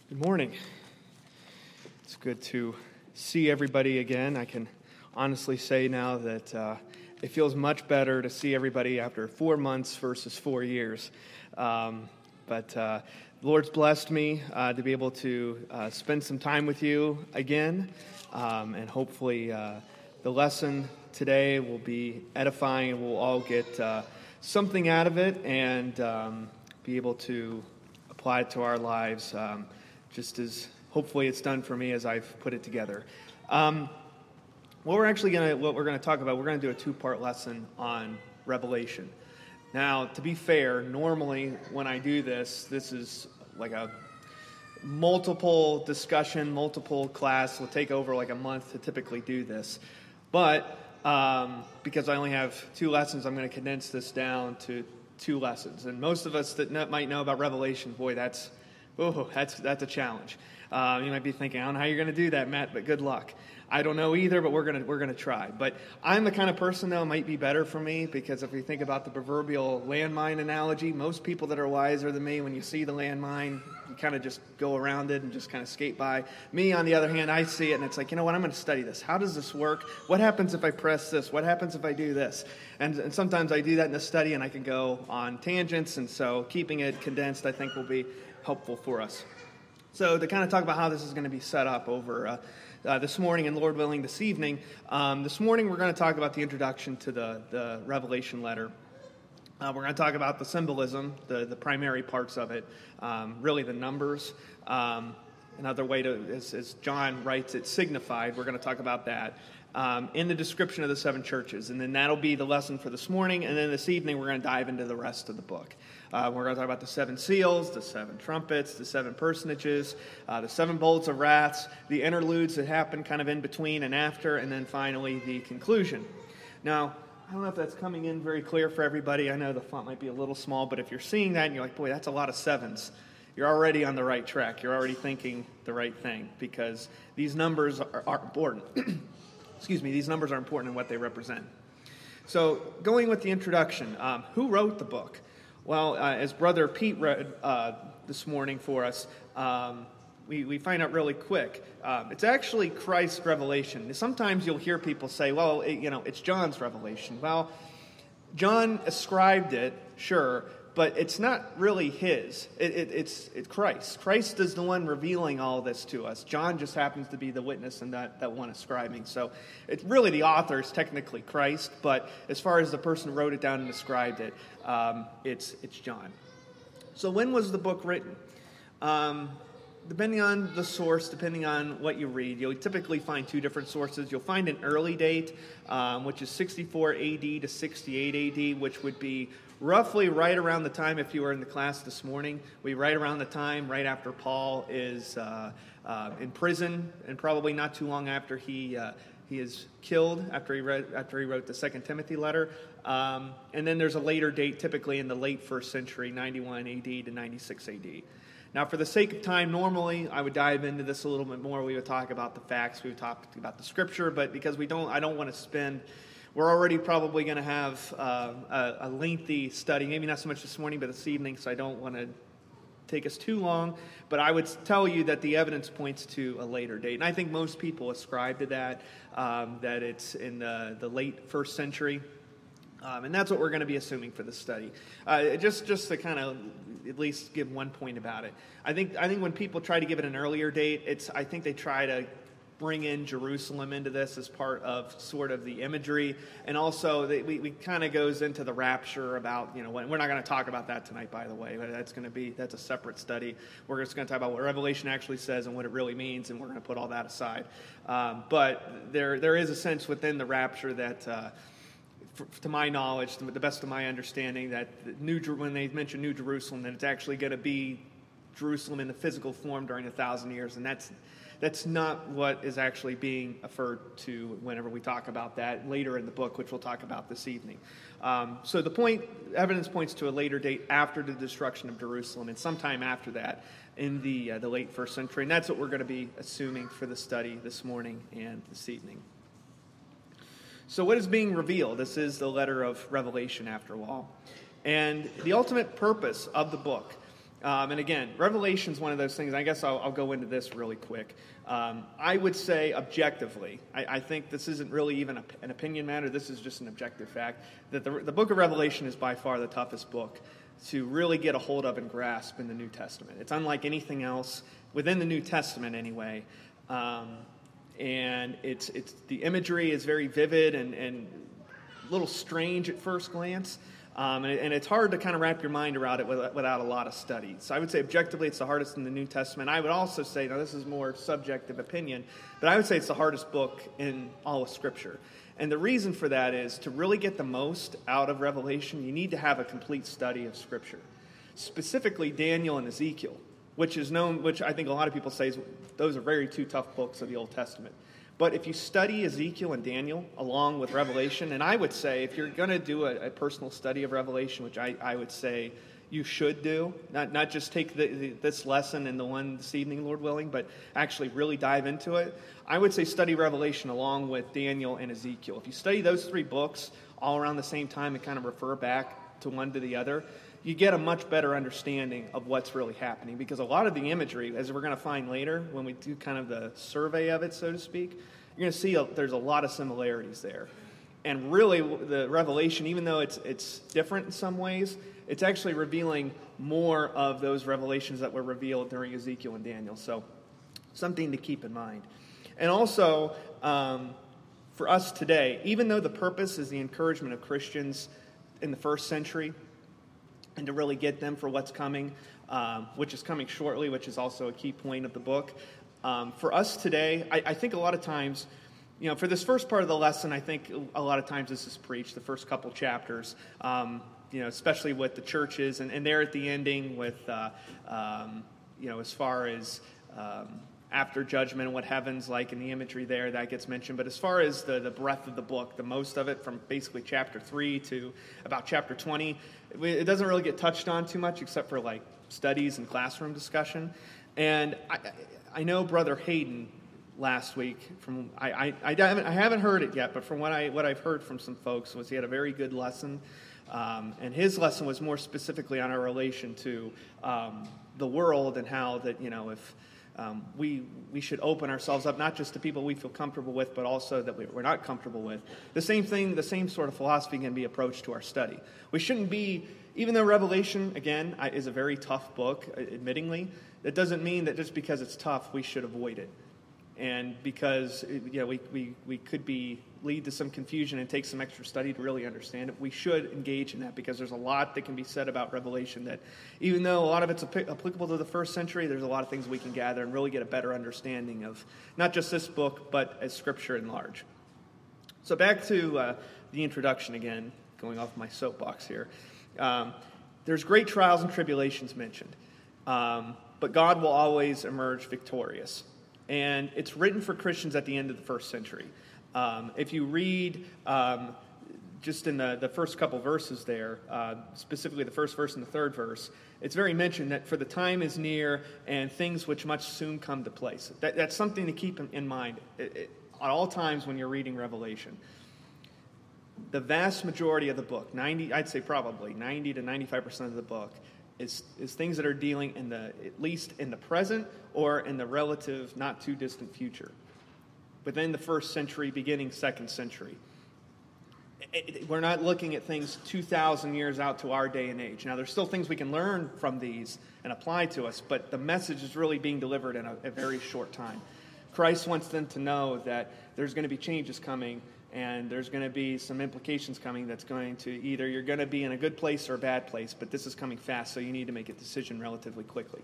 Good morning. It's good to see everybody again. I can honestly say now that it feels much better to see everybody after 4 months versus 4 years. But the Lord's blessed me to be able to spend some time with you again. And hopefully the lesson today will be edifying and we'll all get something out of it and be able to apply it to our lives. Just as hopefully it's done for me as I've put it together. What we're going to talk about, we're going to do a 2-part lesson on Revelation. Now, to be fair, normally when I do this is like a multiple discussion, multiple class. It'll take over like a month to typically do this. But because I only have 2 lessons, I'm going to condense this down to 2 lessons. And most of us that might know about Revelation, boy, that's a challenge. You might be thinking, I don't know how you're going to do that, Matt, but good luck. I don't know either, but we're going to try. But I'm the kind of person, though, it might be better for me, because if we think about the proverbial landmine analogy, most people that are wiser than me, when you see the landmine, you kind of just go around it and just kind of skate by. Me, on the other hand, I see it, and it's like, you know what, I'm going to study this. How does this work? What happens if I press this? What happens if I do this? And sometimes I do that in the study, and I can go on tangents, and so keeping it condensed, I think, will be helpful for us. So to kind of talk about how this is going to be set up over this morning and Lord willing this evening, this morning we're going to talk about the introduction to the Revelation letter. We're going to talk about the symbolism, the primary parts of it, really the numbers. Another way to, as John writes, it signified. We're going to talk about that. In the description of the 7 churches. And then that'll be the lesson for this morning. And then this evening, we're going to dive into the rest of the book. We're going to talk about the 7 seals, the 7 trumpets, the 7 personages, the 7 bowls of wraths, the interludes that happen kind of in between and after, and then finally the conclusion. Now, I don't know if that's coming in very clear for everybody. I know the font might be a little small, but if you're seeing that and you're like, boy, that's a lot of 7s, you're already on the right track. You're already thinking the right thing, because these numbers are important. These numbers are important in what they represent. So, going with the introduction, who wrote the book? Well, as Brother Pete read this morning for us, we find out really quick. It's actually Christ's revelation. Sometimes you'll hear people say, well, it's John's revelation. Well, John ascribed it, sure, but it's not really his. It's Christ. Christ is the one revealing all this to us. John just happens to be the witness and that one ascribing. So it's really the author is technically Christ, but as far as the person who wrote it down and ascribed it, it's John. So when was the book written? Depending on the source, depending on what you read, you'll typically find 2 different sources. You'll find an early date, which is 64 AD to 68 AD, which would be roughly right around the time, if you were in the class this morning, right around the time right after Paul is in prison, and probably not too long after he is killed, after he wrote the 2 Timothy letter. And then there's a later date, typically in the late 1st century, 91 AD to 96 AD. Now, for the sake of time, normally I would dive into this a little bit more. We would talk about the facts, we would talk about the scripture, but because I don't want to spend. We're already probably going to have a lengthy study, maybe not so much this morning, but this evening, so I don't want to take us too long. But I would tell you that the evidence points to a later date. And I think most people ascribe to that it's in the late 1st century. And that's what we're going to be assuming for this study. Just to kind of at least give one point about it. I think when people try to give it an earlier date, I think they try to bring in Jerusalem into this as part of sort of the imagery, and also we kind of goes into the rapture about, when, we're not going to talk about that tonight, by the way, but that's a separate study. We're just going to talk about what Revelation actually says and what it really means, and we're going to put all that aside. But there is a sense within the rapture that, to my knowledge, to the best of my understanding, that when they mention New Jerusalem, that it's actually going to be Jerusalem in the physical form during 1,000 years, and that's not what is actually being referred to whenever we talk about that later in the book, which we'll talk about this evening. So evidence points to a later date after the destruction of Jerusalem, and sometime after that in the late 1st century. And that's what we're going to be assuming for the study this morning and this evening. So what is being revealed? This is the letter of Revelation, after all. And the ultimate purpose of the book And again, Revelation is one of those things. I guess I'll go into this really quick. I would say objectively, I think this isn't really even an opinion matter. This is just an objective fact that the book of Revelation is by far the toughest book to really get a hold of and grasp in the New Testament. It's unlike anything else within the New Testament anyway. And it's the imagery is very vivid and a little strange at first glance. And it's hard to kind of wrap your mind around it without a lot of study. So I would say objectively it's the hardest in the New Testament. I would also say, now this is more subjective opinion, but I would say it's the hardest book in all of Scripture. And the reason for that is to really get the most out of Revelation, you need to have a complete study of Scripture. Specifically Daniel and Ezekiel, which I think a lot of people say those are very two tough books of the Old Testament. But if you study Ezekiel and Daniel along with Revelation, and I would say if you're going to do a personal study of Revelation, which I would say you should do, not just take this lesson and the one this evening, Lord willing, but actually really dive into it, I would say study Revelation along with Daniel and Ezekiel. If you study those three books all around the same time and kind of refer back to one to the other, you get a much better understanding of what's really happening. Because a lot of the imagery, as we're going to find later when we do kind of the survey of it, so to speak, you're going to see there's a lot of similarities there. And really, the Revelation, even though it's different in some ways, it's actually revealing more of those revelations that were revealed during Ezekiel and Daniel. So something to keep in mind. And also, for us today, even though the purpose is the encouragement of Christians in the first century, and to really get them for what's coming, which is coming shortly, which is also a key point of the book. For us today, I think a lot of times, for this first part of the lesson, I think a lot of times this is preached, the first couple chapters, especially with the churches, and there at the ending with, as far as after judgment and what heaven's like and the imagery there, that gets mentioned. But as far as the breadth of the book, the most of it from basically chapter 3 to about chapter 20, it doesn't really get touched on too much except for like studies and classroom discussion. And I know Brother Hayden last week, I haven't heard it yet, but from what I've heard from some folks was he had a very good lesson. And his lesson was more specifically on our relation to the world and how that, if we should open ourselves up not just to people we feel comfortable with, but also that we're not comfortable with. The same sort of philosophy can be approached to our study. We shouldn't be, even though Revelation, again, is a very tough book, admittingly, that doesn't mean that just because it's tough, we should avoid it. And because we could lead to some confusion and take some extra study to really understand it, we should engage in that because there's a lot that can be said about Revelation that even though a lot of it's applicable to the first century, there's a lot of things we can gather and really get a better understanding of not just this book, but as Scripture in large. So back to the introduction again, going off my soapbox here. There's great trials and tribulations mentioned, but God will always emerge victorious. And it's written for Christians at the end of the first century. If you read just in the first couple verses there, specifically the first verse and the third verse, it's very mentioned that for the time is near and things which must soon come to place. That's something to keep in mind at all times when you're reading Revelation. The vast majority of the book, I'd say probably 90 to 95% of the book, is things that are dealing at least in the present or in the relative, not too distant future. Within the first century, beginning second century. We're not looking at things 2,000 years out to our day and age. Now, there's still things we can learn from these and apply to us, but the message is really being delivered in a very short time. Christ wants them to know that there's going to be changes coming, and there's going to be some implications coming that's going to either you're going to be in a good place or a bad place, but this is coming fast, so you need to make a decision relatively quickly.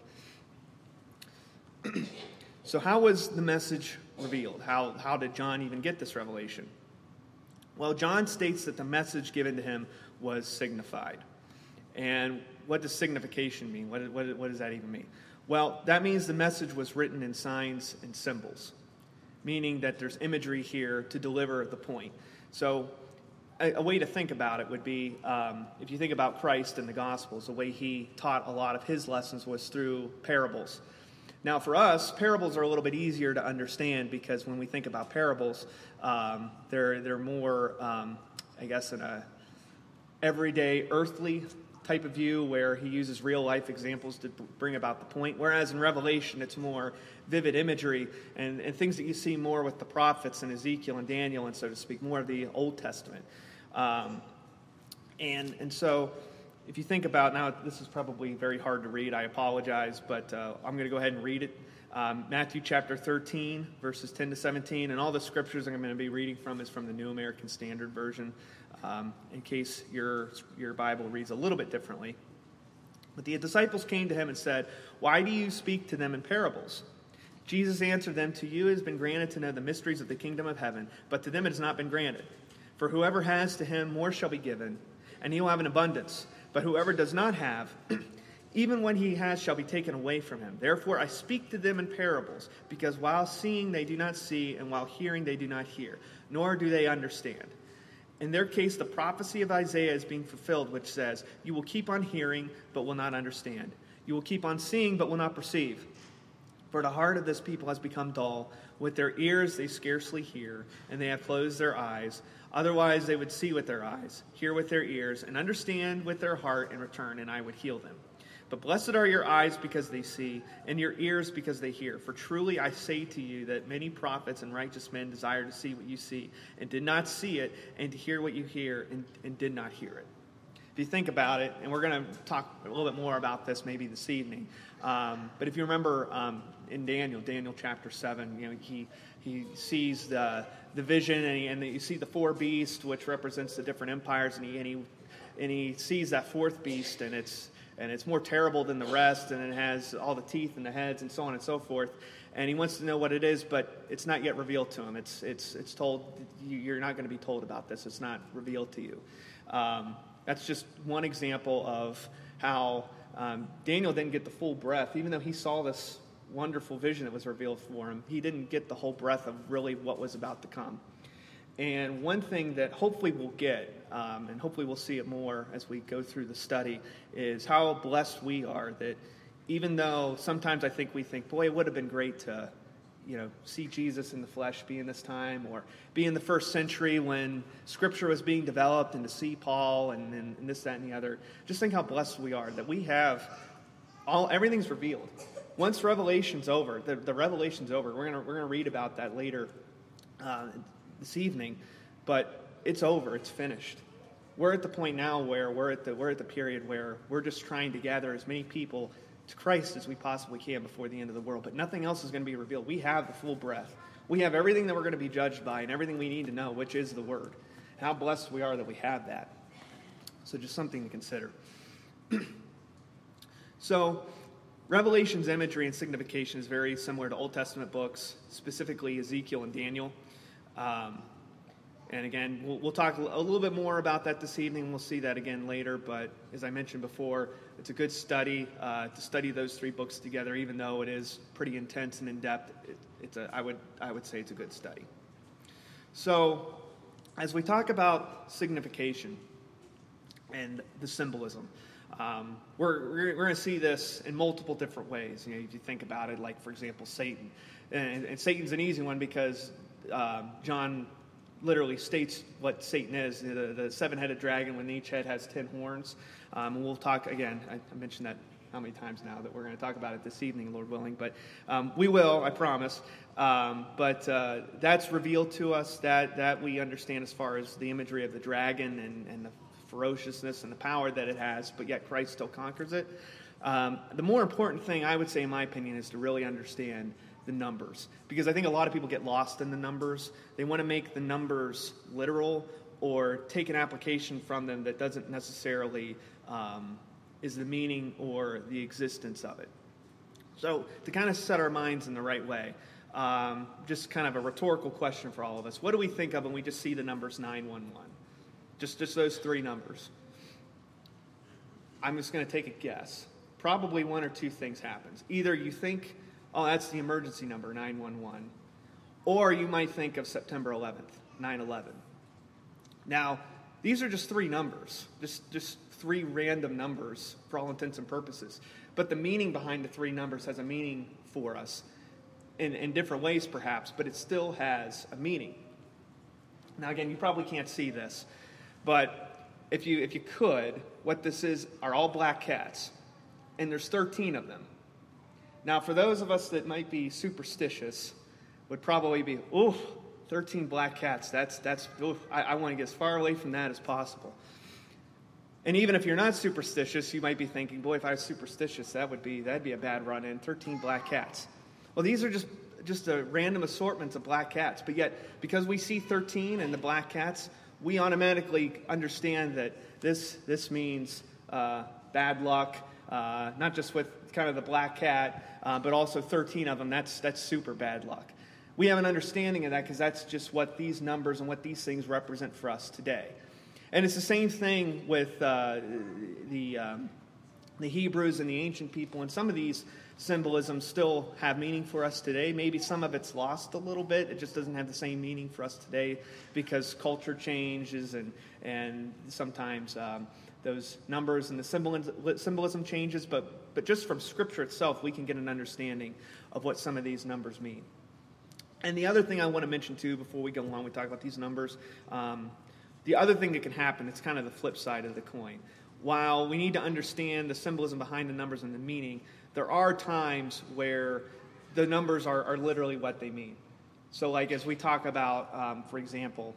So how was the message revealed? How did John even get this revelation? Well, John states that the message given to him was signified. And what does signification mean? What does that even mean? Well, that means the message was written in signs and symbols, meaning that there's imagery here to deliver the point. So a way to think about it would be, if you think about Christ in the Gospels, the way he taught a lot of his lessons was through parables. Now for us, parables are a little bit easier to understand because when we think about parables, they're more, in a everyday earthly type of view where he uses real-life examples to bring about the point, whereas in Revelation it's more vivid imagery and things that you see more with the prophets and Ezekiel and Daniel and so to speak, more of the Old Testament. And so if you think about, now this is probably very hard to read, I apologize, but I'm going to go ahead and read it. Matthew chapter 13, verses 10 to 17, and all the scriptures I'm going to be reading from is from the New American Standard Version, in case your Bible reads a little bit differently. But the disciples came to him and said, "Why do you speak to them in parables?" Jesus answered them, "To you it has been granted to know the mysteries of the kingdom of heaven, but to them it has not been granted. For whoever has, to him more shall be given, and he will have an abundance. But whoever does not have, even when he has shall be taken away from him. Therefore I speak to them in parables, because while seeing they do not see, and while hearing they do not hear, nor do they understand. In their case, the prophecy of Isaiah is being fulfilled, which says, you will keep on hearing, but will not understand. You will keep on seeing, but will not perceive. For the heart of this people has become dull. With their ears they scarcely hear, and they have closed their eyes. Otherwise they would see with their eyes, hear with their ears, and understand with their heart, and return, and I would heal them. But blessed are your eyes because they see, and your ears because they hear. For truly I say to you that many prophets and righteous men desire to see what you see, and did not see it, and to hear what you hear, and did not hear it." If you think about it, and we're going to talk a little bit more about this maybe this evening, but if you remember in Daniel chapter 7, he sees the vision, and you see the four beasts, which represents the different empires, and he sees that fourth beast, and it's more terrible than the rest, and it has all the teeth and the heads and so on and so forth. And he wants to know what it is, but it's not yet revealed to him. It's told, you're not going to be told about this. It's not revealed to you. That's just one example of how Daniel didn't get the full breadth. Even though he saw this wonderful vision that was revealed for him, he didn't get the whole breadth of really what was about to come. And one thing that hopefully we'll get, and hopefully we'll see it more as we go through the study, is how blessed we are that even though sometimes we think, boy, it would have been great to, see Jesus in the flesh, be in this time, or be in the first century when Scripture was being developed, and to see Paul and this, that, and the other. Just think how blessed we are that we have everything's revealed. Once Revelation's over, the Revelation's over. We're gonna read about that later this evening, but it's over. It's finished. We're at the point now where we're at the period where we're just trying to gather as many people to Christ as we possibly can before the end of the world. But nothing else is going to be revealed. We have the full breadth. We have everything that we're going to be judged by and everything we need to know, which is the Word. How blessed we are that we have that. So just something to consider. So Revelation's imagery and signification is very similar to Old Testament books, specifically Ezekiel and Daniel. And again, we'll talk a little bit more about that this evening. We'll see that again later. But as I mentioned before, it's a good study to study those three books together, even though it is pretty intense and in-depth. I would say it's a good study. So as we talk about signification and the symbolism, we're going to see this in multiple different ways. If you think about it, like, for example, Satan. And Satan's an easy one because John literally states what Satan is, the seven-headed dragon, when each head has 10 horns. We'll talk, again, I mentioned that how many times now that we're going to talk about it this evening, Lord willing. But we will, I promise. But that's revealed to us, that we understand as far as the imagery of the dragon and the ferociousness and the power that it has, but yet Christ still conquers it. The more important thing, I would say, in my opinion, is to really understand the numbers, because I think a lot of people get lost in the numbers. They want to make the numbers literal or take an application from them that doesn't necessarily is the meaning or the existence of it. So to kind of set our minds in the right way, just kind of a rhetorical question for all of us. What do we think of when we just see the numbers 911? Just those three numbers. I'm just going to take a guess. Probably one or two things happens. Either you think, oh, that's the emergency number, 911. Or you might think of September 11th, 9/11. Now, these are just three numbers, just three random numbers for all intents and purposes. But the meaning behind the three numbers has a meaning for us in different ways, perhaps, but it still has a meaning. Now, again, you probably can't see this, but if you could, what this is are all black cats, and there's 13 of them. Now, for those of us that might be superstitious, would probably be, 13 black cats. I want to get as far away from that as possible. And even if you're not superstitious, you might be thinking, boy, if I was superstitious, that'd be a bad run-in. 13 black cats. Well, these are just a random assortment of black cats. But yet, because we see 13 and the black cats, we automatically understand that this means bad luck, not just with kind of the black cat, but also 13 of them. That's super bad luck. We have an understanding of that because that's just what these numbers and what these things represent for us today. And it's the same thing with the Hebrews and the ancient people. And some of these symbolisms still have meaning for us today. Maybe some of it's lost a little bit. It just doesn't have the same meaning for us today because culture changes and sometimes those numbers and the symbolism changes. But just from Scripture itself, we can get an understanding of what some of these numbers mean. And the other thing I want to mention too before we go along, we talk about these numbers. The other thing that can happen, it's kind of the flip side of the coin. While we need to understand the symbolism behind the numbers and the meaning, there are times where the numbers are literally what they mean. So like as we talk about, for example,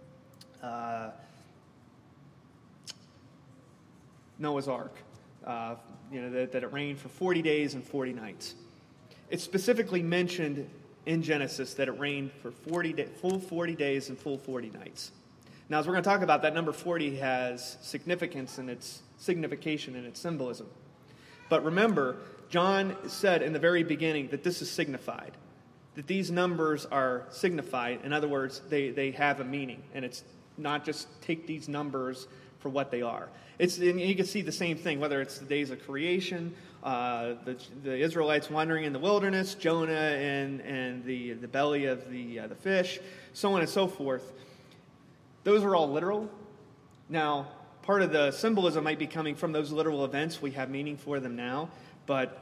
Noah's Ark, that it rained for 40 days and 40 nights. It's specifically mentioned in Genesis that it rained for full 40 days and full 40 nights. Now, as we're going to talk about, that number 40 has significance in its signification and its symbolism. But remember, John said in the very beginning that this is signified, that these numbers are signified. In other words, they have a meaning, and it's not just take these numbers for what they are. And you can see the same thing, whether it's the days of creation, the Israelites wandering in the wilderness, Jonah and the belly of the fish, so on and so forth. Those are all literal. Now, part of the symbolism might be coming from those literal events. We have meaning for them now. But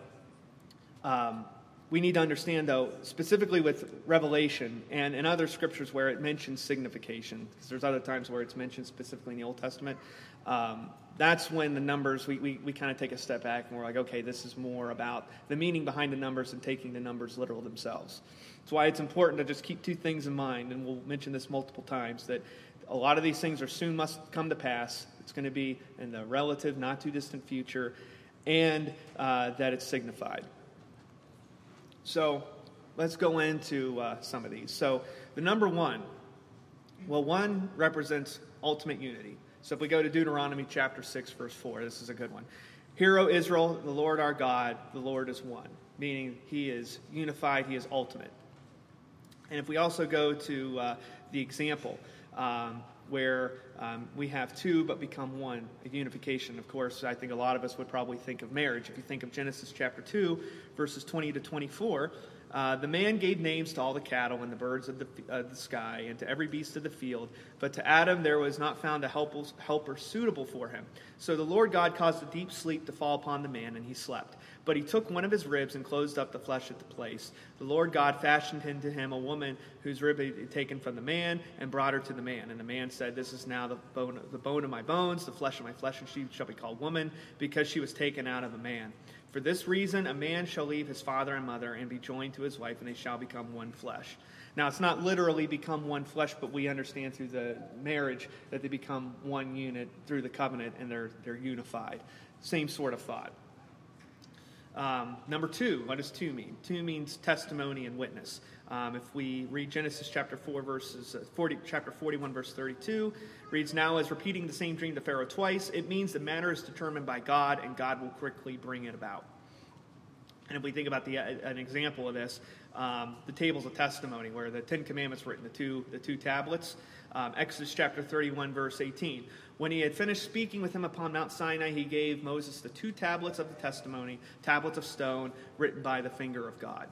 we need to understand, though, specifically with Revelation and in other scriptures where it mentions signification, because there's other times where it's mentioned specifically in the Old Testament, that's when the numbers, we kind of take a step back and we're like, okay, this is more about the meaning behind the numbers and taking the numbers literal themselves. That's why it's important to just keep two things in mind, and we'll mention this multiple times, that a lot of these things soon must come to pass. It's going to be in the relative, not too distant future, and that it's signified. So let's go into some of these. So the number 1, one represents ultimate unity. So if we go to Deuteronomy chapter 6, verse 4, this is a good one. Hear, O Israel, the Lord our God, the Lord is one, meaning he is unified, he is ultimate. And if we also go to the example, where we have two but become one, a unification. Of course, I think a lot of us would probably think of marriage. If you think of Genesis chapter 2, verses 20 to 24, the man gave names to all the cattle and the birds of the sky and to every beast of the field. But to Adam there was not found a helper suitable for him. So the Lord God caused a deep sleep to fall upon the man, and he slept. But he took one of his ribs and closed up the flesh at the place. The Lord God fashioned into him a woman whose rib he had taken from the man and brought her to the man. And the man said, "This is now the bone of my bones, the flesh of my flesh, and she shall be called woman, because she was taken out of a man. For this reason, a man shall leave his father and mother and be joined to his wife, and they shall become one flesh." Now, it's not literally become one flesh, but we understand through the marriage that they become one unit through the covenant, and they're unified. Same sort of thought. Number 2, what does 2 mean? 2 means testimony and witness. If we read Genesis chapter 4, chapter 41, verse 32, reads, "Now as repeating the same dream to Pharaoh twice, it means the matter is determined by God, and God will quickly bring it about." And if we think about an example of this, the tables of testimony, where the 10 Commandments were written, the two tablets, Exodus chapter 31, verse 18. "When he had finished speaking with him upon Mount Sinai, he gave Moses the 2 tablets of the testimony, tablets of stone, written by the finger of God."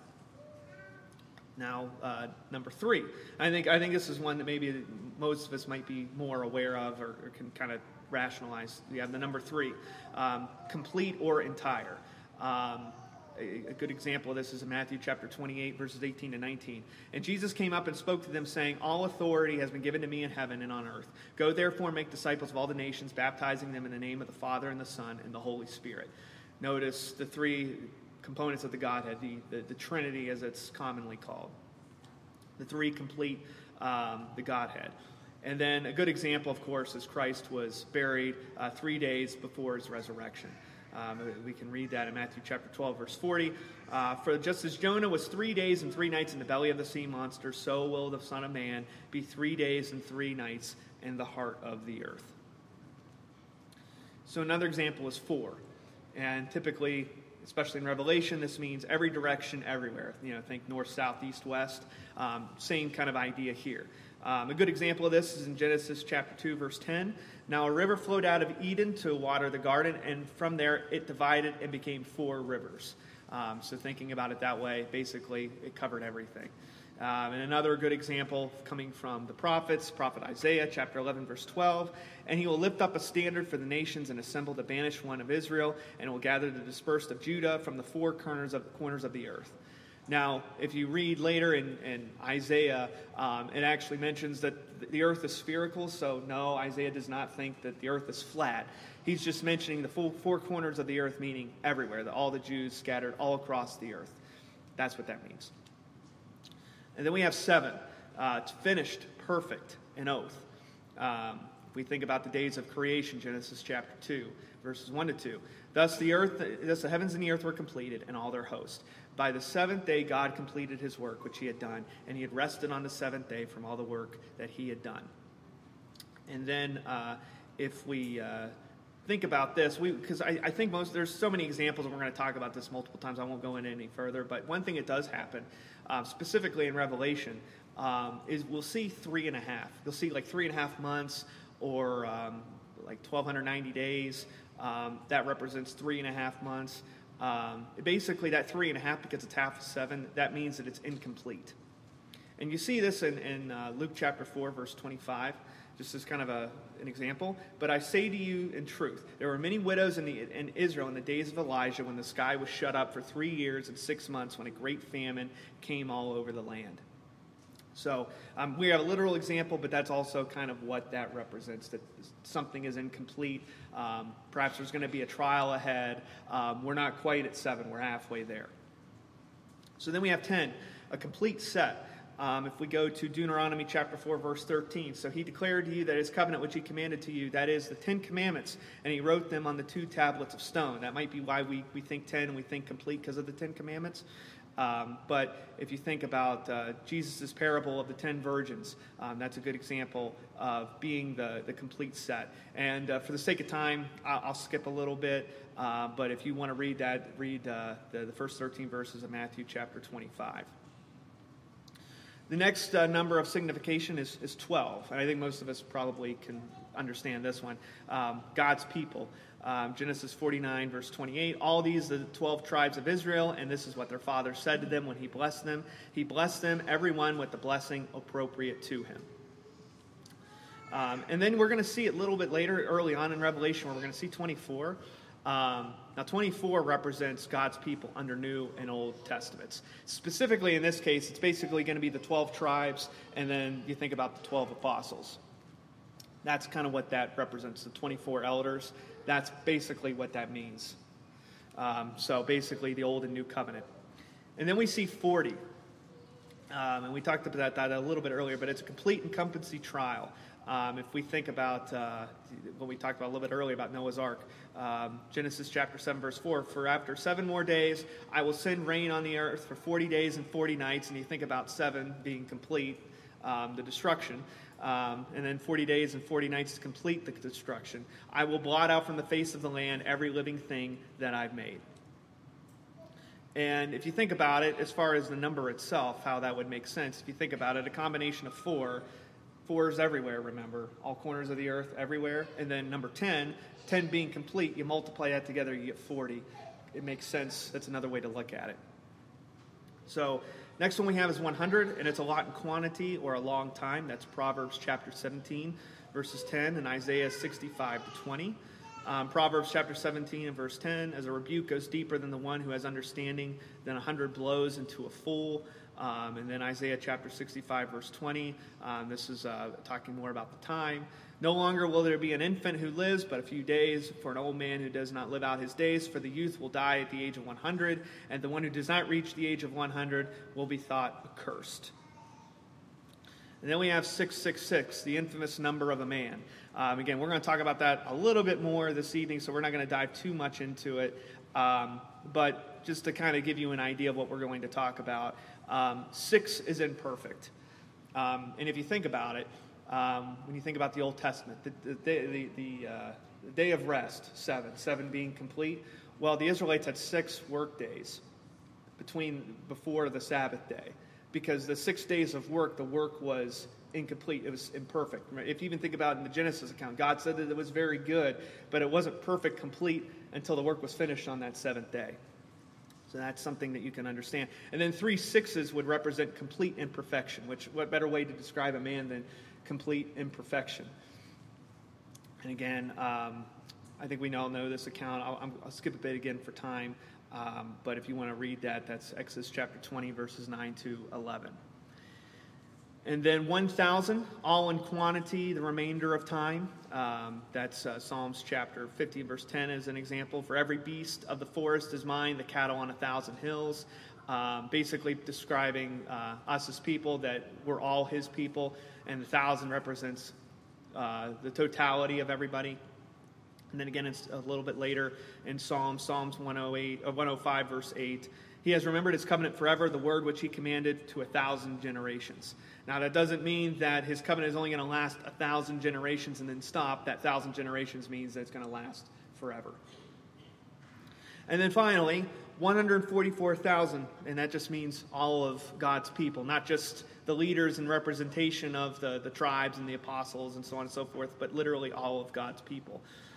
Now, number 3. I think this is one that maybe most of us might be more aware of or can kind of rationalize. We have the number 3, complete or entire. A good example of this is in Matthew chapter 28, verses 18 to 19. And Jesus came up and spoke to them, saying, "All authority has been given to me in heaven and on earth. Go therefore and make disciples of all the nations, baptizing them in the name of the Father and the Son and the Holy Spirit." Notice the three components of the Godhead, the Trinity as it's commonly called. The three complete the Godhead. And then a good example, of course, is Christ was buried 3 days before his resurrection. We can read that in Matthew chapter 12, verse 40. "For just as Jonah was 3 days and 3 nights in the belly of the sea monster, so will the Son of Man be 3 days and 3 nights in the heart of the earth." So another example is 4. And typically, especially in Revelation, this means every direction, everywhere. Think north, south, east, west. Same kind of idea here. A good example of this is in Genesis chapter 2, verse 10. "Now a river flowed out of Eden to water the garden, and from there it divided and became 4 rivers." So thinking about it that way, basically it covered everything. And another good example coming from the prophets, prophet Isaiah, chapter 11, verse 12. "And he will lift up a standard for the nations and assemble the banished one of Israel, and will gather the dispersed of Judah from the 4 corners of the earth." Now, if you read later in Isaiah, it actually mentions that the earth is spherical, so no, Isaiah does not think that the earth is flat. He's just mentioning the full 4 corners of the earth, meaning everywhere, that all the Jews scattered all across the earth. That's what that means. And then we have 7. It's finished, perfect, an oath. We think about the days of creation, Genesis chapter 2, verses 1 to 2. Thus the heavens and the earth were completed, and all their host. By the 7th day God completed his work which he had done, and he had rested on the 7th day from all the work that he had done. And then if we think about this, because I think there's so many examples, and we're going to talk about this multiple times. I won't go into any further, but one thing that does happen, specifically in Revelation, is we'll see 3.5. You'll see like 3.5 months, or like 1,290 days. That represents 3.5 months. Basically, that 3.5, because it's half of 7, that means that it's incomplete. And you see this in Luke chapter 4, verse 25, just as kind of an example. "But I say to you in truth, there were many widows in Israel in the days of Elijah, when the sky was shut up for 3 years and 6 months, when a great famine came all over the land." So we have a literal example, but that's also kind of what that represents, that something is incomplete. Perhaps there's going to be a trial ahead. We're not quite at 7. We're halfway there. So then we have 10, a complete set. If we go to Deuteronomy chapter 4, verse 13. "So he declared to you that his covenant which he commanded to you, that is the 10 commandments, and he wrote them on the 2 tablets of stone." That might be why we think 10 and we think complete, because of the 10 commandments. But if you think about Jesus' parable of the 10 virgins, that's a good example of being the complete set. And for the sake of time, I'll skip a little bit. But if you want to read that, read the first 13 verses of Matthew chapter 25. The next number of signification is 12. And I think most of us probably can understand this one. God's people. Genesis 49, verse 28. "All these are the 12 tribes of Israel, and this is what their father said to them when he blessed them. He blessed them, everyone with the blessing appropriate to him." And then we're going to see it a little bit later, early on in Revelation, where we're going to see 24. Now 24 represents God's people under New and Old Testaments. Specifically in this case, it's basically going to be the 12 tribes, and then you think about the 12 apostles. That's kind of what that represents, the 24 elders. That's basically what that means. So basically the Old and New Covenant. And then we see 40. And we talked about that a little bit earlier, but it's a complete incumbency trial. If we think about what we talked about a little bit earlier about Noah's Ark, Genesis chapter 7, verse 4, "For after 7 more days, I will send rain on the earth for 40 days and 40 nights. And you think about 7 being complete, the destruction. And then 40 days and 40 nights to complete the destruction. "I will blot out from the face of the land every living thing that I've made." And if you think about it, as far as the number itself, how that would make sense, if you think about it, a combination of 4 is everywhere, remember. All corners of the earth, everywhere. And then number 10 being complete, you multiply that together, you get 40. It makes sense. That's another way to look at it. So next one we have is 100, and it's a lot in quantity or a long time. That's Proverbs chapter 17, verses 10, and Isaiah 65 to 20. Proverbs chapter 17 and verse 10, as a rebuke goes deeper than the one who has understanding, than 100 blows into a fool. And then Isaiah chapter 65 verse 20, this is talking more about the time. No longer will there be an infant who lives but a few days, for an old man who does not live out his days. For the youth will die at the age of 100, and the one who does not reach the age of 100 will be thought accursed. And then we have 666, the infamous number of a man. Again, we're going to talk about that a little bit more this evening, so we're not going to dive too much into it. But just to kind of give you an idea of what we're going to talk about, 6 is imperfect. And if you think about it, when you think about the Old Testament, the day of rest, 7 being complete, well, the Israelites had 6 work days before the Sabbath day. Because the 6 days of work, the work was incomplete. It was imperfect. If you even think about it in the Genesis account, God said that it was very good, but it wasn't perfect, complete, until the work was finished on that 7th day. So that's something that you can understand. And then 3 6s would represent complete imperfection, what better way to describe a man than complete imperfection? And again, I think we all know this account. I'll skip a bit again for time. But if you want to read that, that's Exodus chapter 20, verses 9 to 11. And then 1,000, all in quantity, the remainder of time. That's Psalms chapter 50, verse 10 as an example. For every beast of the forest is mine, the cattle on 1,000 hills. Basically describing us as people, that we're all his people. And the 1,000 represents the totality of everybody. And then again, it's a little bit later in Psalms 105, verse 8. He has remembered his covenant forever, the word which he commanded to 1,000 generations. Now, that doesn't mean that his covenant is only going to last 1,000 generations and then stop. That 1,000 generations means that it's going to last forever. And then finally, 144,000, and that just means all of God's people, not just the leaders and representation of the tribes and the apostles and so on and so forth, but literally all of God's people.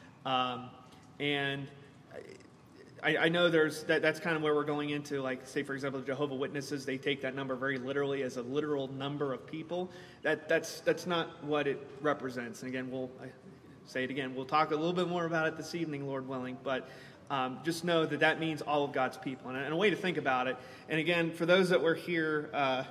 And I know that's kind of where we're going into, like, say, for example, the Jehovah's Witnesses, they take that number very literally as a literal number of people. That's not what it represents. And again, we'll talk a little bit more about it this evening, Lord willing, but just know that means all of God's people. And a way to think about it, and again, for those that were here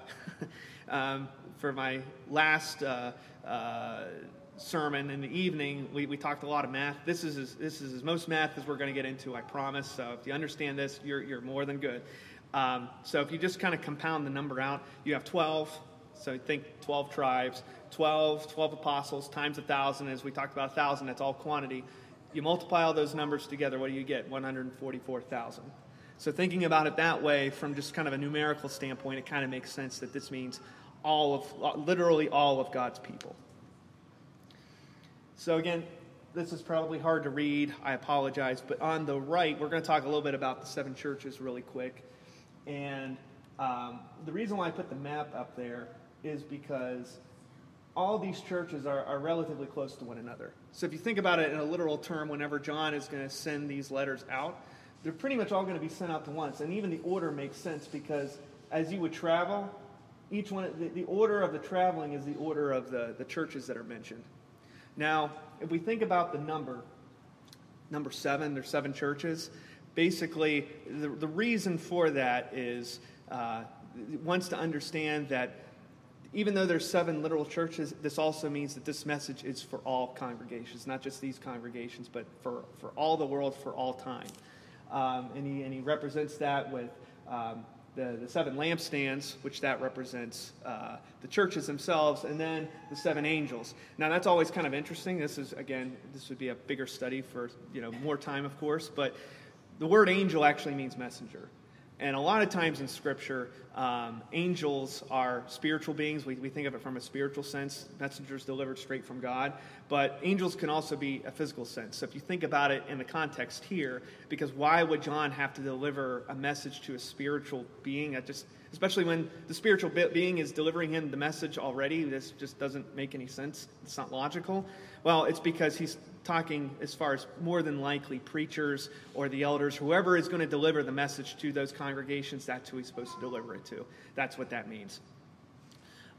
for my last sermon in the evening, we talked a lot of math. This is as most math as we're going to get into, I promise. So if you understand this, you're more than good. So if you just kind of compound the number out, you have 12. So think 12 tribes, 12 apostles times 1,000. As we talked about 1,000, that's all quantity. You multiply all those numbers together, what do you get? 144,000. So thinking about it that way, from just kind of a numerical standpoint, it kind of makes sense that this means literally all of God's people. So again, this is probably hard to read. I apologize. But on the right, we're going to talk a little bit about the 7 churches really quick. And the reason why I put the map up there is because all these churches are relatively close to one another. So if you think about it in a literal term, whenever John is going to send these letters out, they're pretty much all going to be sent out to once. And even the order makes sense, because as you would travel, each one, the order of the traveling is the order of the churches that are mentioned. Now, if we think about the number 7, there's 7 churches. Basically, the reason for that is it wants to understand that even though there's 7 literal churches, this also means that this message is for all congregations, not just these congregations, but for all the world, for all time. And he represents that with the 7 lampstands, which that represents the churches themselves, and then the 7 angels. Now, that's always kind of interesting. This would be a bigger study for more time, of course, but the word angel actually means messenger. And a lot of times in Scripture, angels are spiritual beings. We think of it from a spiritual sense, messengers delivered straight from God. But angels can also be a physical sense. So if you think about it in the context here, because why would John have to deliver a message to a spiritual being? Especially when the spiritual being is delivering him the message already, this just doesn't make any sense. It's not logical. Well, it's because he's talking as far as more than likely preachers or the elders, whoever is going to deliver the message to those congregations, that's who he's supposed to deliver it to. That's what that means.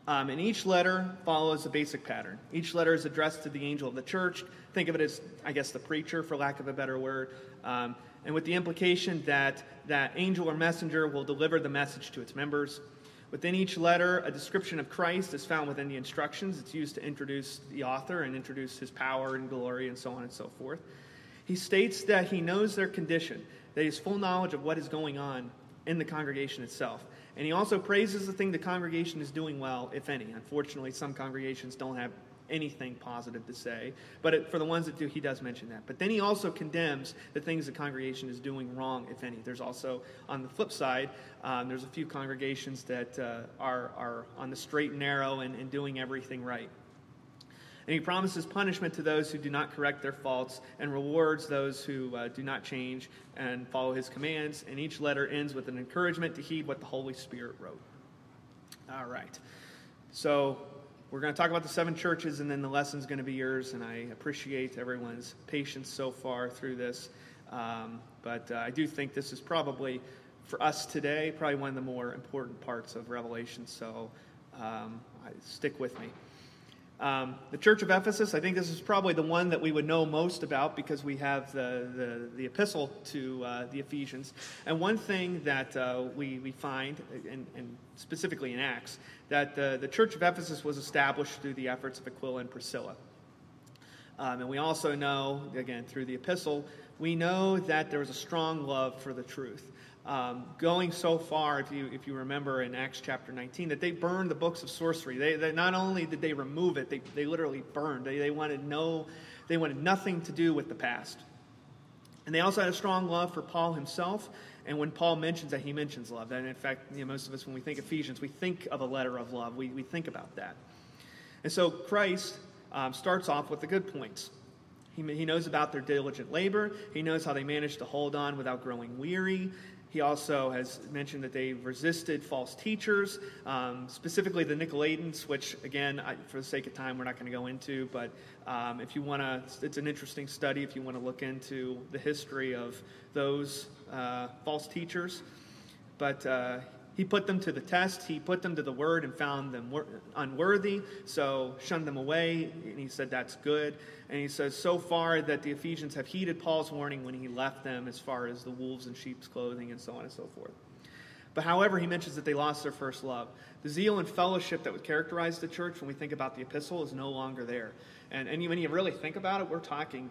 And each letter follows a basic pattern. Each letter is addressed to the angel of the church. Think of it as, I guess, the preacher, for lack of a better word. And with the implication that that angel or messenger will deliver the message to its members. Within each letter, a description of Christ is found within the instructions. It's used to introduce the author and introduce his power and glory and so on and so forth. He states that he knows their condition, that he has full knowledge of what is going on in the congregation itself. And he also praises the thing the congregation is doing well, if any. Unfortunately, some congregations don't have anything positive to say. But for the ones that do, he does mention that. But then he also condemns the things the congregation is doing wrong, if any. There's also, on the flip side, there's a few congregations that are on the straight and narrow and doing everything right. And he promises punishment to those who do not correct their faults and rewards those who do not change and follow his commands. And each letter ends with an encouragement to heed what the Holy Spirit wrote. All right. So we're going to talk about the 7 churches, and then the lesson's going to be yours. And I appreciate everyone's patience so far through this. But I do think this is probably, for us today, probably one of the more important parts of Revelation. So stick with me. The Church of Ephesus, I think this is probably the one that we would know most about because we have the epistle to the Ephesians. And one thing that we find, and specifically in Acts, that the Church of Ephesus was established through the efforts of Aquila and Priscilla. And we also know, again, through the epistle, we know that there was a strong love for the truth. Going so far, if you remember in Acts chapter 19, that they burned the books of sorcery. They not only did they remove it, they literally burned. They wanted nothing to do with the past. And they also had a strong love for Paul himself. And when Paul mentions that, he mentions love. And in fact, most of us, when we think Ephesians, we think of a letter of love. We think about that. And so Christ starts off with the good points. He knows about their diligent labor. He knows how they managed to hold on without growing weary. He also has mentioned that they resisted false teachers, specifically the Nicolaitans, which, again, for the sake of time, we're not going to go into. But if you want to, it's an interesting study if you want to look into the history of those false teachers. But he put them to the test. He put them to the word and found them unworthy, so shunned them away. And he said that's good. And he says so far that the Ephesians have heeded Paul's warning when he left them as far as the wolves in sheep's clothing and so on and so forth. But however, he mentions that they lost their first love. The zeal and fellowship that would characterize the church when we think about the epistle is no longer there. And when you really think about it, we're talking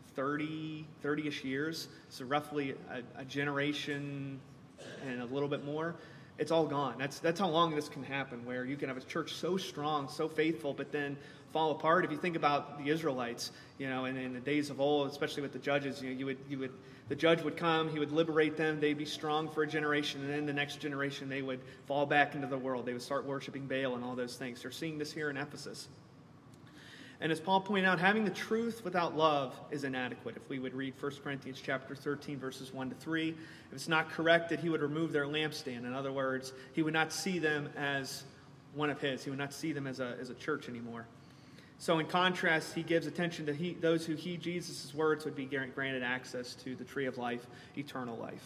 30-ish years. So roughly a generation and a little bit more. It's all gone. That's how long this can happen, where you can have a church so strong, so faithful, but then fall apart. If you think about the Israelites, and in the days of old, especially with the judges, the judge would come, he would liberate them, they'd be strong for a generation, and then the next generation they would fall back into the world. They would start worshiping Baal and all those things. They're seeing this here in Ephesus. And as Paul pointed out, having the truth without love is inadequate. If we would read 1 Corinthians chapter 13, verses 1 to 3, if it's not corrected, he would remove their lampstand. In other words, he would not see them as one of his. He would not see them as a church anymore. So in contrast, he gives attention to those who heed Jesus' words would be granted access to the tree of life, eternal life.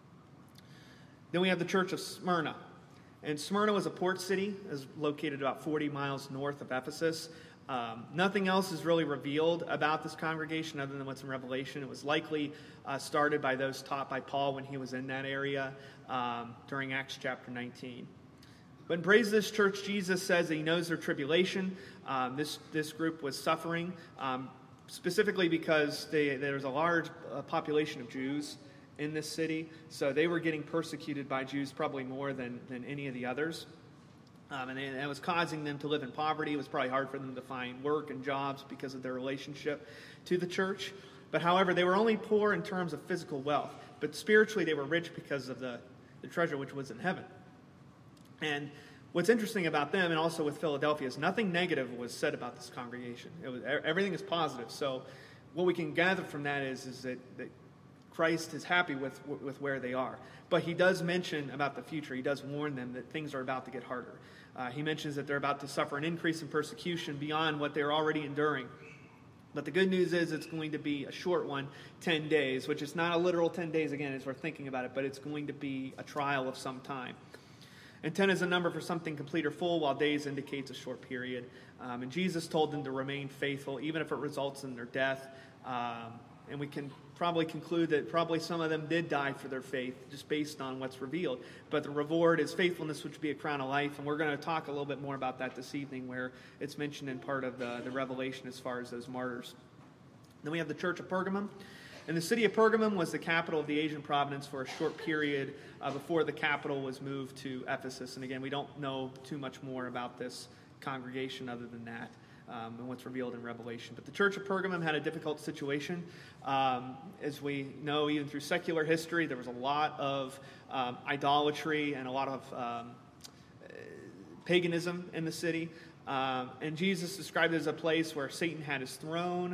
Then we have the church of Smyrna. And Smyrna was a port city, is located about 40 miles north of Ephesus. Nothing else is really revealed about this congregation other than what's in Revelation. It was likely started by those taught by Paul when he was in that area during Acts chapter 19. But in praise of this church, Jesus says that he knows their tribulation. This group was suffering, specifically because there was a large population of Jews in this city. So they were getting persecuted by Jews probably more than any of the others. And it was causing them to live in poverty. It was probably hard for them to find work and jobs because of their relationship to the church. But however, they were only poor in terms of physical wealth. But spiritually, they were rich because of the treasure which was in heaven. And what's interesting about them, and also with Philadelphia, is nothing negative was said about this congregation. Everything is positive. So what we can gather from that is that Christ is happy with where they are. But he does mention about the future. He does warn them that things are about to get harder. He mentions that they're about to suffer an increase in persecution beyond what they're already enduring. But the good news is it's going to be a short one, 10 days, which is not a literal 10 days, again, as we're thinking about it, but it's going to be a trial of some time. And 10 is a number for something complete or full, while days indicates a short period. And Jesus told them to remain faithful, even if it results in their death. And we can probably conclude that probably some of them did die for their faith, just based on what's revealed. But the reward is faithfulness, which would be a crown of life. And we're going to talk a little bit more about that this evening, where it's mentioned in part of the Revelation as far as those martyrs. Then we have the Church of Pergamum. And the city of Pergamum was the capital of the Asian province for a short period before the capital was moved to Ephesus. And again, we don't know too much more about this congregation other than that and what's revealed in Revelation. But the Church of Pergamum had a difficult situation. As we know, even through secular history, there was a lot of idolatry and a lot of paganism in the city. And Jesus described it as a place where Satan had his throne.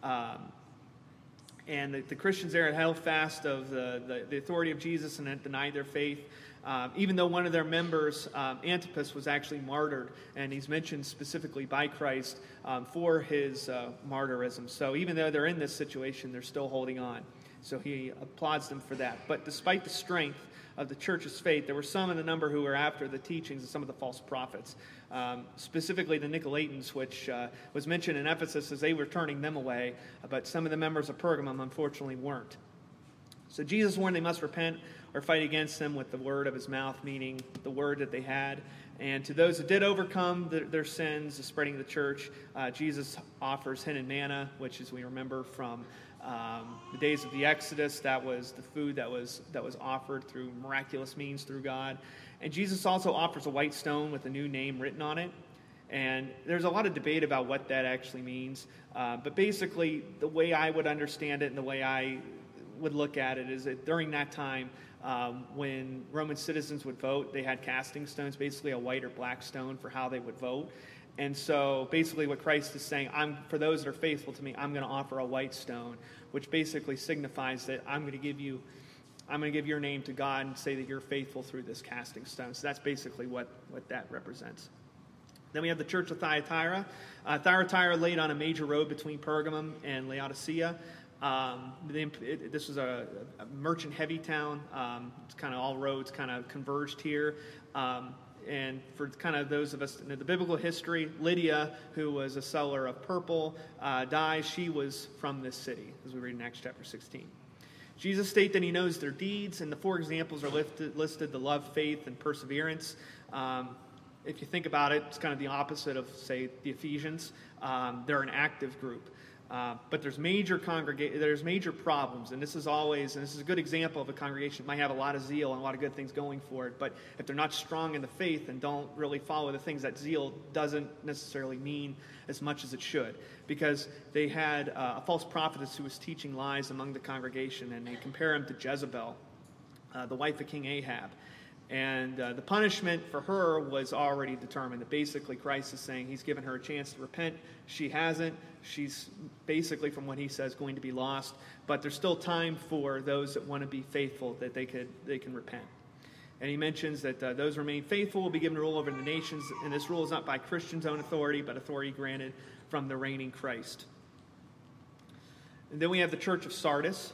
And the Christians there had held fast of the authority of Jesus and had denied their faith. Even though one of their members, Antipas, was actually martyred, and he's mentioned specifically by Christ for his martyrism. So even though they're in this situation, they're still holding on. So he applauds them for that. But despite the strength of the church's faith, there were some in the number who were after the teachings of some of the false prophets, specifically the Nicolaitans, which was mentioned in Ephesus as they were turning them away, but some of the members of Pergamum unfortunately weren't. So Jesus warned they must repent or fight against them with the word of his mouth, meaning the word that they had. And to those that did overcome their sins, the spreading of the church, Jesus offers hen and manna, which, as we remember from the days of the Exodus, that was the food that was offered through miraculous means through God. And Jesus also offers a white stone with a new name written on it. And there's a lot of debate about what that actually means. But basically, the way I would understand it and the way I would look at it is that during that time, when Roman citizens would vote, they had casting stones, basically a white or black stone for how they would vote. And so basically what Christ is saying, for those that are faithful to me, I'm going to offer a white stone, which basically signifies that I'm going to give your name to God and say that you're faithful through this casting stone. So that's basically what that represents. Then we have the Church of Thyatira. Thyatira laid on a major road between Pergamum and Laodicea. This was a merchant heavy town. It's kind of all roads kind of converged here. And for kind of those of us in the biblical history, Lydia, who was a seller of purple dye, she was from this city, as we read in Acts chapter 16. Jesus states that he knows their deeds, and the four examples are listed: the love, faith, and perseverance. If you think about it, it's kind of the opposite of, say, the Ephesians. They're an active group. But there's major problems, and this is a good example of a congregation that might have a lot of zeal and a lot of good things going for it, but if they're not strong in the faith and don't really follow the things, that zeal doesn't necessarily mean as much as it should, because they had a false prophetess who was teaching lies among the congregation, and they compare him to Jezebel, the wife of King Ahab. And the punishment for her was already determined. That basically Christ is saying he's given her a chance to repent. She hasn't. She's basically, from what he says, going to be lost. But there's still time for those that want to be faithful, that they can repent. And he mentions that those who remain faithful will be given rule over the nations. And this rule is not by Christians' own authority, but authority granted from the reigning Christ. And then we have the Church of Sardis.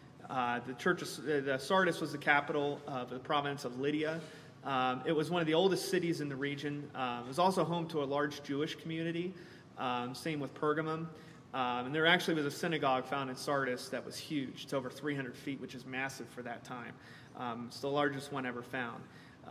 The Sardis was the capital of the province of Lydia. It was one of the oldest cities in the region. It was also home to a large Jewish community. Same with Pergamum. And there actually was a synagogue found in Sardis that was huge. It's over 300 feet, which is massive for that time. It's the largest one ever found.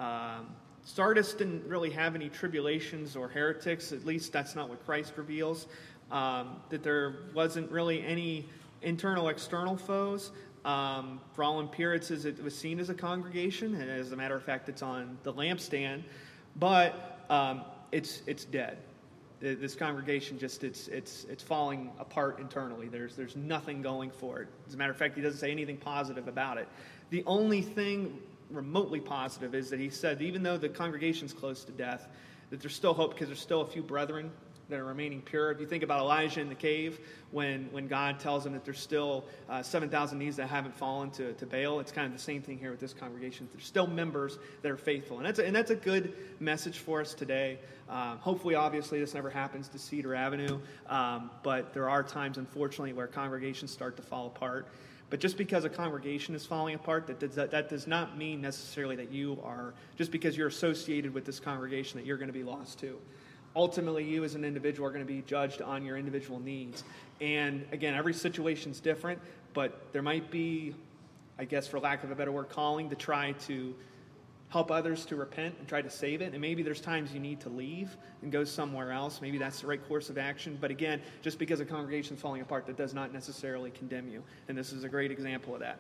Sardis didn't really have any tribulations or heretics. At least that's not what Christ reveals. That there wasn't really any internal, external foes. For all appearances, it was seen as a congregation, and as a matter of fact, it's on the lampstand, but it's dead. This congregation it's falling apart internally. There's nothing going for it. As a matter of fact, he doesn't say anything positive about it. The only thing remotely positive is that he said that even though the congregation's close to death, that there's still hope, because there's still a few brethren that are remaining pure. If you think about Elijah in the cave, when God tells him that there's still 7,000 knees that haven't fallen to Baal, it's kind of the same thing here with this congregation. There's still members that are faithful, and that's a good message for us today. Hopefully, obviously, this never happens to Cedar Avenue, but there are times, unfortunately, where congregations start to fall apart. But just because a congregation is falling apart, that does not mean necessarily that you are, just because you're associated with this congregation, that you're going to be lost too. Ultimately, you as an individual are going to be judged on your individual needs. And again, every situation's different, but there might be, I guess for lack of a better word, calling to try to help others to repent and try to save it. And maybe there's times you need to leave and go somewhere else. Maybe that's the right course of action. But again, just because a congregation is falling apart, that does not necessarily condemn you. And this is a great example of that.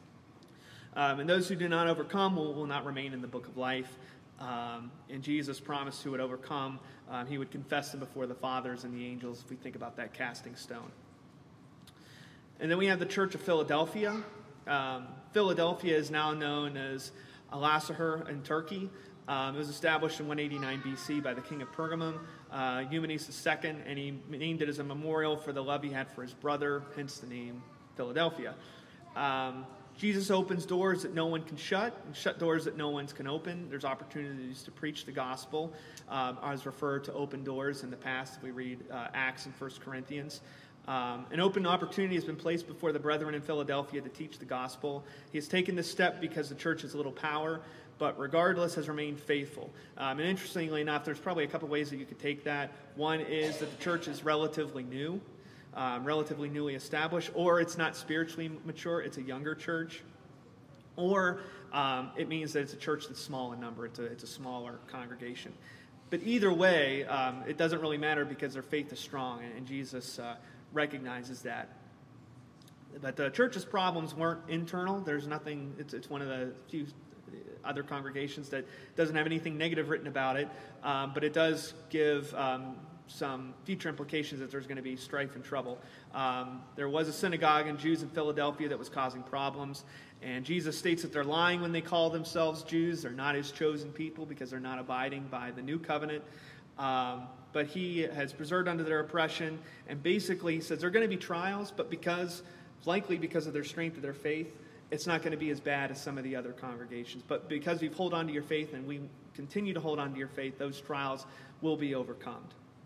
And those who do not overcome will not remain in the book of life. And Jesus promised who would overcome, he would confess them before the fathers and the angels, if we think about that casting stone. And then we have the Church of Philadelphia. Philadelphia is now known as Alasahar in Turkey. It was established in 189 BC by the king of Pergamum, Eumenes II, and he named it as a memorial for the love he had for his brother, hence the name Philadelphia. Jesus opens doors that no one can shut, and shut doors that no one can open. There's opportunities to preach the gospel. I was referred to open doors in the past if we read Acts and 1 Corinthians. An open opportunity has been placed before the brethren in Philadelphia to teach the gospel. He has taken this step because the church has little power, but regardless has remained faithful. And interestingly enough, there's probably a couple ways that you could take that. One is that the church is relatively new, relatively newly established, or it's not spiritually mature, it's a younger church, or it means that it's a church that's small in number, it's a smaller congregation. But either way, it doesn't really matter because their faith is strong, and Jesus recognizes that. But the church's problems weren't internal. There's nothing, it's one of the few other congregations that doesn't have anything negative written about it, but it does give some future implications that there's going to be strife and trouble. There was a synagogue in Jews in Philadelphia that was causing problems, and Jesus states that they're lying when they call themselves Jews. They're not his chosen people because they're not abiding by the new covenant. But he has preserved under their oppression, and basically he says there are going to be trials, but likely because of their strength of their faith, it's not going to be as bad as some of the other congregations. But because you hold on to your faith and we continue to hold on to your faith, those trials will be overcome.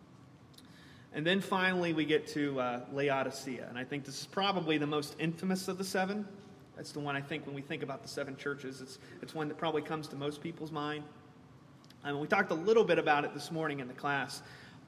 And then finally we get to Laodicea, and I think this is probably the most infamous of the seven. That's the one I think when we think about the seven churches, it's one that probably comes to most people's mind. We talked a little bit about it this morning in the class.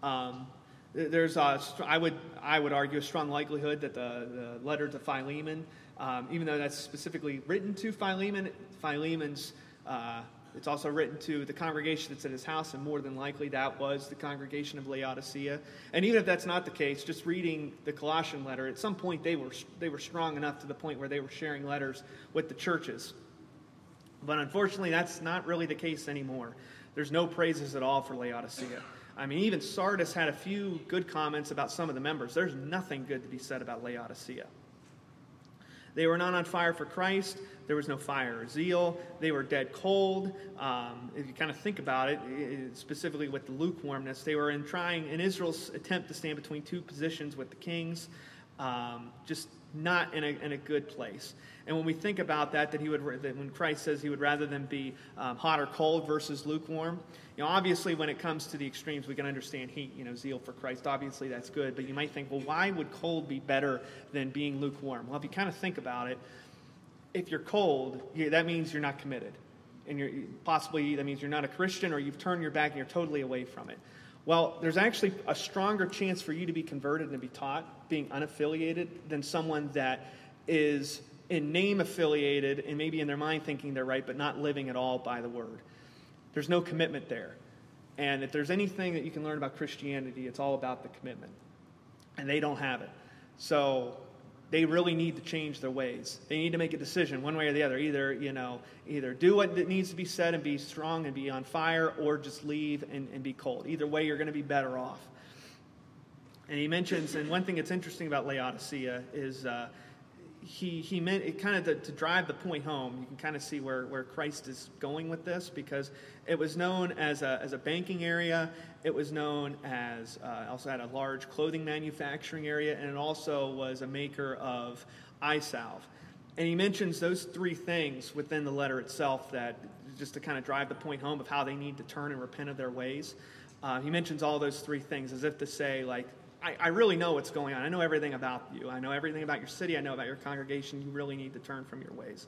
There's I would argue a strong likelihood that the letter to Philemon, even though that's specifically written to Philemon's it's also written to the congregation that's at his house, and more than likely that was the congregation of Laodicea. And even if that's not the case, just reading the Colossian letter, at some point they were strong enough to the point where they were sharing letters with the churches. But unfortunately, that's not really the case anymore. There's no praises at all for Laodicea. I mean, even Sardis had a few good comments about some of the members. There's nothing good to be said about Laodicea. They were not on fire for Christ. There was no fire or zeal. They were dead cold. If you kind of think about it, specifically with the lukewarmness, they were trying in Israel's attempt to stand between two positions with the kings, just not in a good place. And when we think about that when Christ says he would rather than be hot or cold versus lukewarm, obviously when it comes to the extremes, we can understand heat, zeal for Christ. Obviously that's good, but you might think, well, why would cold be better than being lukewarm? Well, if you kind of think about it, if you're cold, that means you're not committed. And possibly that means you're not a Christian, or you've turned your back and you're totally away from it. Well, there's actually a stronger chance for you to be converted and be taught being unaffiliated than someone that is in name affiliated and maybe in their mind thinking they're right, but not living at all by the word. There's no commitment there. And if there's anything that you can learn about Christianity, it's all about the commitment. And they don't have it. So they really need to change their ways. They need to make a decision one way or the other. Either do what needs to be said and be strong and be on fire, or just leave and be cold. Either way, you're going to be better off. And he mentions, and one thing that's interesting about Laodicea is he meant it kind of to drive the point home. You can kind of see where Christ is going with this, because it was known as a banking area. It was known as also had a large clothing manufacturing area, and it also was a maker of eye salve. And he mentions those three things within the letter itself, that just to kind of drive the point home of how they need to turn and repent of their ways. He mentions all those three things as if to say, like, I really know what's going on. I know everything about you. I know everything about your city. I know about your congregation. You really need to turn from your ways.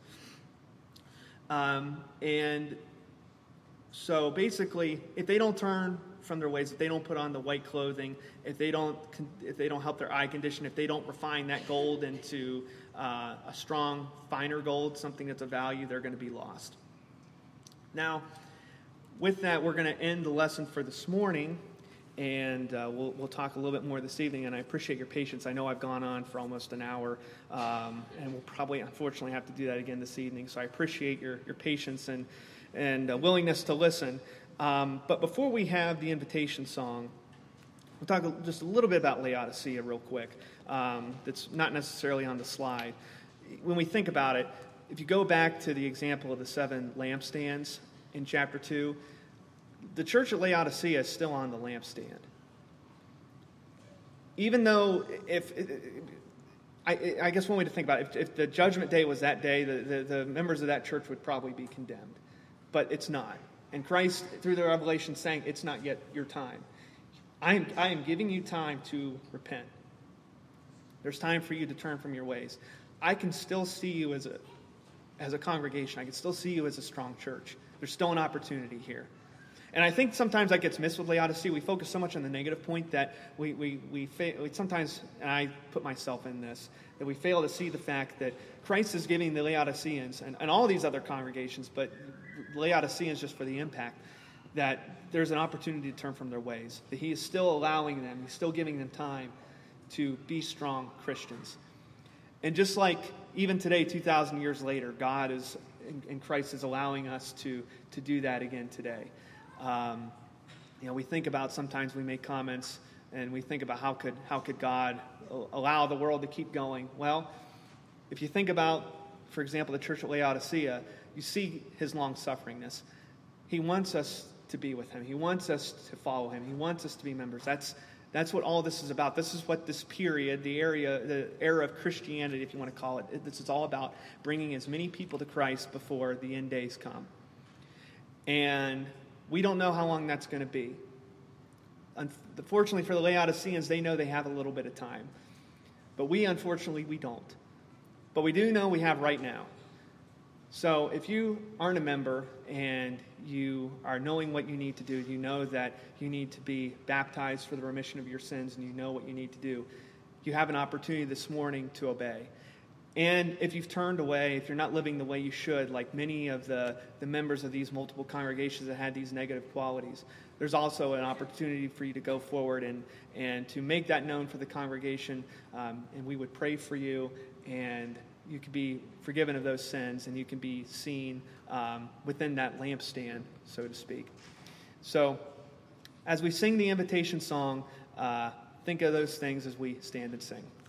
And so basically, if they don't turn from their ways, if they don't put on the white clothing, if they don't help their eye condition, if they don't refine that gold into a strong, finer gold, something that's of value, they're going to be lost. Now, with that, we're going to end the lesson for this morning, and we'll talk a little bit more this evening, and I appreciate your patience. I know I've gone on for almost an hour, and we'll probably, unfortunately, have to do that again this evening, so I appreciate your patience and willingness to listen. But before we have the invitation song, we'll talk just a little bit about Laodicea real quick. That's not necessarily on the slide. When we think about it, if you go back to the example of the 7 lampstands in chapter 2, the church at Laodicea is still on the lampstand. Even though, I guess one way to think about it, if the judgment day was that day, the members of that church would probably be condemned. But it's not. And Christ, through the revelation, saying, it's not yet your time. I am giving you time to repent. There's time for you to turn from your ways. I can still see you as a congregation. I can still see you as a strong church. There's still an opportunity here. And I think sometimes that gets missed with Laodicea. We focus so much on the negative point that we sometimes, and I put myself in this, that we fail to see the fact that Christ is giving the Laodiceans, and all these other congregations, but Laodiceans just for the impact, that there's an opportunity to turn from their ways. That he is still allowing them, he's still giving them time to be strong Christians. And just like even today, 2,000 years later, God is, and Christ is allowing us to do that again today. We think about, sometimes we make comments and we think about how could God allow the world to keep going. Well, if you think about, for example, the church at Laodicea, you see his long-sufferingness. He wants us to be with him. He wants us to follow him. He wants us to be members. That's what all this is about. This is what this period, the era of Christianity, if you want to call it, this is all about, bringing as many people to Christ before the end days come. And we don't know how long that's going to be. Unfortunately for the Laodiceans, they know they have a little bit of time. But unfortunately, we don't. But we do know we have right now. So if you aren't a member and you are knowing what you need to do, you know that you need to be baptized for the remission of your sins, and you know what you need to do, you have an opportunity this morning to obey. And if you've turned away, if you're not living the way you should, like many of the members of these multiple congregations that had these negative qualities, there's also an opportunity for you to go forward and to make that known for the congregation, and we would pray for you, and you can be forgiven of those sins, and you can be seen within that lampstand, so to speak. So, as we sing the invitation song, think of those things as we stand and sing.